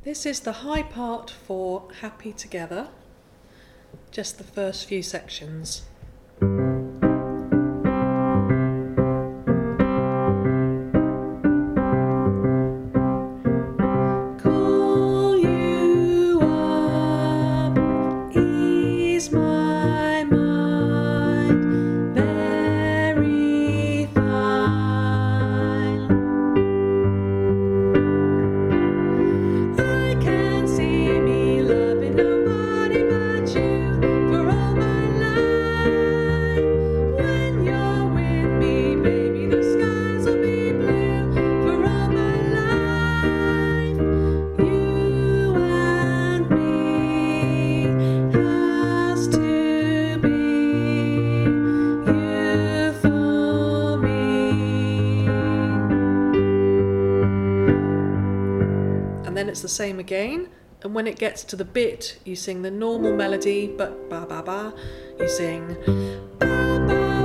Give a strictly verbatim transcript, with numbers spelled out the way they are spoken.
This is the high part for Happy Together, just the first few sections. Call you up, ease my mind, very fine. I can see me loving nobody but you for all my life. When you're with me, baby, the skies will be blue for all my life. You and me has to be you for me. And then it's the same again, and when it gets to the bit you sing the normal melody, but ba ba ba, you sing ba ba